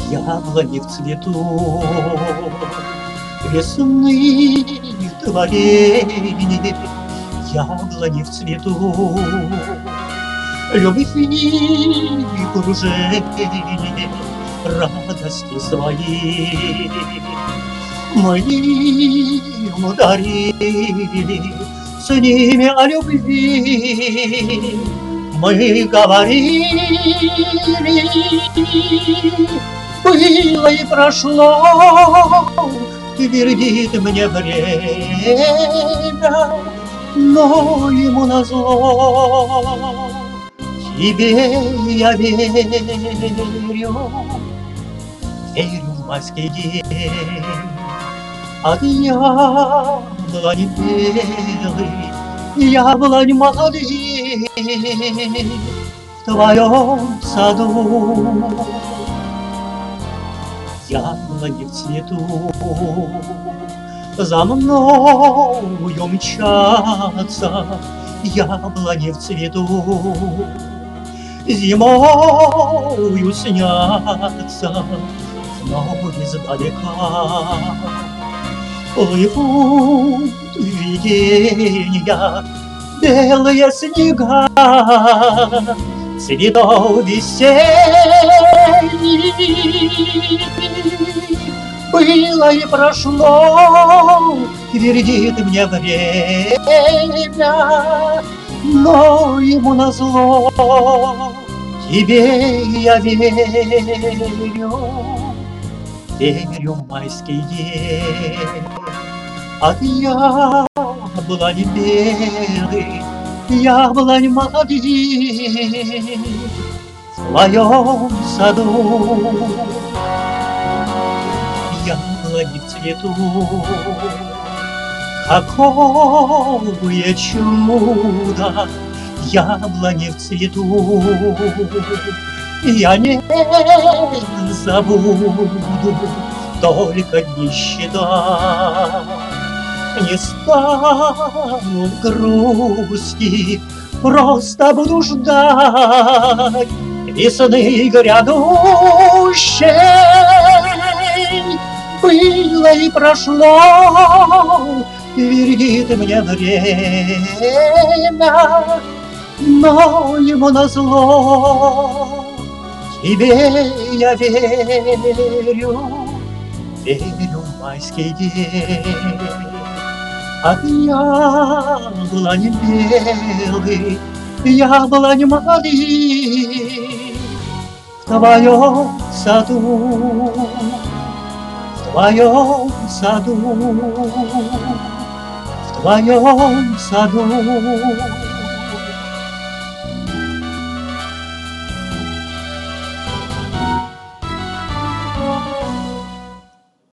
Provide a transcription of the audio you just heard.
Яблони в цвету, весны творенье, яблони в цвету, любви кружение, радости свои мы им дарили, с ними о любви мы говорили. Было и прошло, твердит мне время, но ему назло тебе я верю, верю в майский день. От яблони белый, яблонь молодых в твоем саду. Яблони в цвету за мною мчатся, яблони в цвету зимою снятся вновь издалека. Плывут виденья, белые снега цветов весенних. Было и прошло, твердит мне время, но ему назло тебе я верю, верю в майский день. От яблонь белых, яблонь молодых в твоем саду. Яблони в цвету, какое чудо, яблони в цвету, я не забуду, только нищета. Не стану в грусти, просто буду ждать весны грядущей. Было и прошло, твердит мне время, но ему назло тебе я верю, верю в майский день. От яблони белых, яблонь молодых в твоем саду, в твоем саду, в твоем саду.